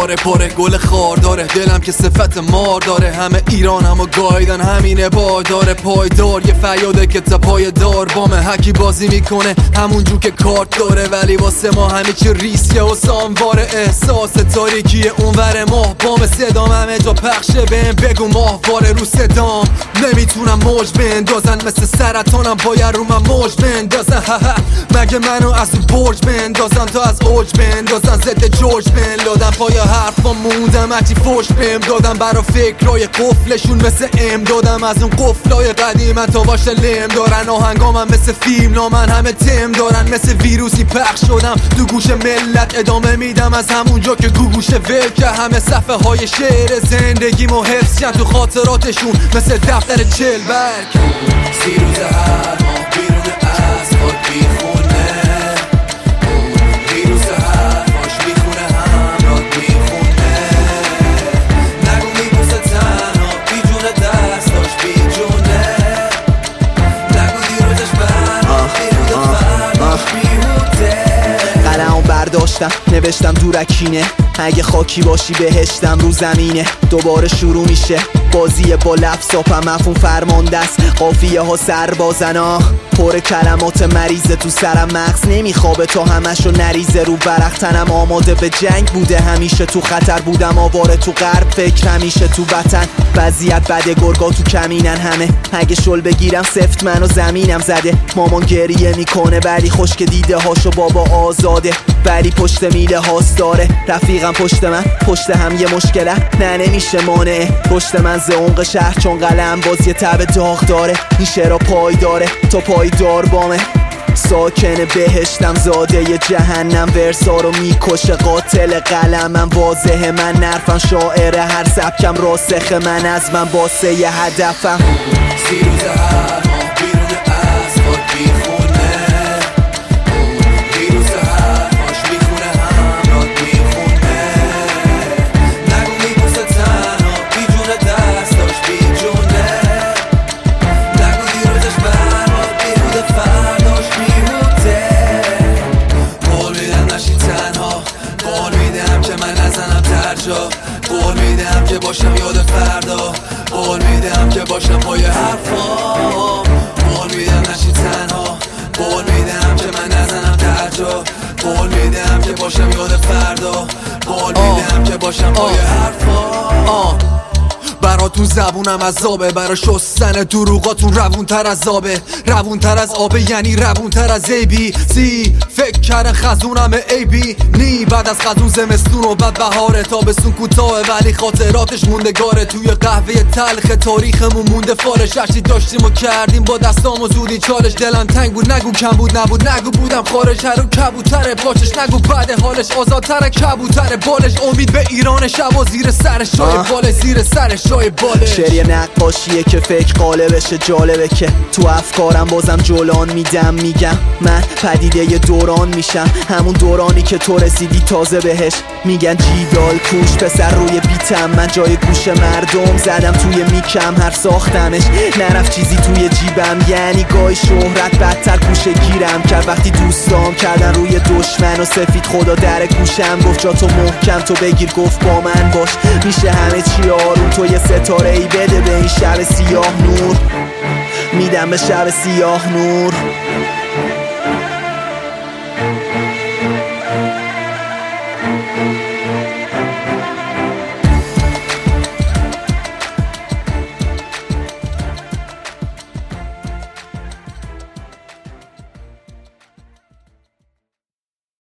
داره، پره گل خار داره، دلم که صفت مار داره. همه ایران همو گایدن همینه بار داره، پایدار یه فریاده که تا پای دار بامه. هکی بازی میکنه همون جو که کارت داره، ولی واسه ما همه چی ریسکه و سامواره. احساس تاریکی اونور ماه بام، صدام همه جا پخشه بهم بگو ماهواره رو صدام. نمیتونم موج بندازن مثل سرطانم، باید رو من موج بندازن. مگه منو از تو برج بندازن تا از اوج بندازن، ضد جورج بن لادن. پای حرفا موندم هرچی فوش بهم دادم، برا فکرای قفلشون مثل ام دادم. از اون قفلای قدیمن تا باشه لم دارن، آهنگامم مثل فیلم نامن همه تم دارن. مثل ویروسی پخش شدم تو گوش ملت، ادامه میدم از همونجا که گوگوش ول که همه صفحه های شعر زندگیمو حفظ کن تو خاطراتشون مثل دفتر 40 برگ. 30 روز هر ماه بیرون اسفالت بیخونه، ویروس حرفاش میخونه همرات میخونه. نگو میبوسه تنها بی جونه دستاش بی جونه، نگو دیروزش برام بیروده فرداش بیهوده. قلمو برداشتم نوشتم دورکینه، اگه خاکی باشی بهشتم رو زمینه. دوباره شروع میشه بازی با لفظاپم، مفهوم فرمانده است قافیه ها سربازنا. پر کلمات مریضه تو سرم، مغز نمیخوابه تا همشو نریزه رو ورق. تنم آماده به جنگ بوده همیشه، تو خطر بودم آواره تو غرب، فکر همیشه تو وطن. وضعیت بده گرگا تو کمینن همه، اگه شل بگیرم سفت منو زمینم زده. مامان گریه میکنه ولی خشک دیده هاشو بابا آزاده، ولی پشت میله هاست داره. رفیقم پشت من پشت هم یه مشکله، نه نمیشه مانعه پشت من ز عمق شهر، چون قلم باز یه تب داغ داره. این شعرها پای داره تا پایدار بامه، ساکن بهشتم زاده ی جهنم. ورسا رو میکشه قاتل قلمم، واضحه من نرفم شاعر هر سبکم راسخه. من از من باسه ی هدفم. 30 روز هر ماه بیرون اسفالت بیخونه، ویروس حرفاش میخونه همرات میخونه. نگو میبوسه تنها بی جونه دستاش بی جونه، نگو دیروزش برات بیروده فرداش بیهوده. قول میدم نشی تنها، قول میدم که من نزنم ترجا، قول میدم که باشم یاد فردا، قول میدم که باشم پای حرفام. قول میدم نشی تنها، قول میدم که من نزنم درجا، قول میدم که باشم یاد فردا، قول میدم که باشم پای حرفام. براتون زبونم عذابه، برا شستن دروغاتون روون تر از آبه. روون تر از آبه یعنی روون تر از ABC. فکر کردن خزونم AB نی، بعد از خزون زمستون و بعد بهاره. تابستون کوتاه ولی خاطراتش موندگاره، توی قهوه تلخ تاریخمون مونده فالش. هرچی داشتیم و کردیم با دستام و زودی چالش. دلم تنگ بود نگو کم بود نبود، نگو بودم خارج هر و کبوتره پاچش. نگو بعد حالش آزادتر کبوتره بالش. امید به ایران شب و زیر سرش جای بالش، زیر سرش جای بالش. شعر نقاشیه که فکر قالبشه، جالبه که تو افکارم بازم جولان میدم. میگم من پدیده ی دوران میشم، همون دورانی که تو رسیدی تازه بهش. میگن جیدال کوش پسر روی بیتم، من جای گوش مردم زدم توی میکم. هر ساختمش نرفت چیزی توی جیبم، یعنی گاهی شهرت بدتر کوشه گیرم کرد. وقتی دوستام کردن روی دشمن و سفید خدا در گوشم گفت جا تو محکم تو بگیر، گفت با من باش میشه همه چی آروم. تو یه ستاره ای بده به این شب سیاه نور، میدم به شب سیاه نور.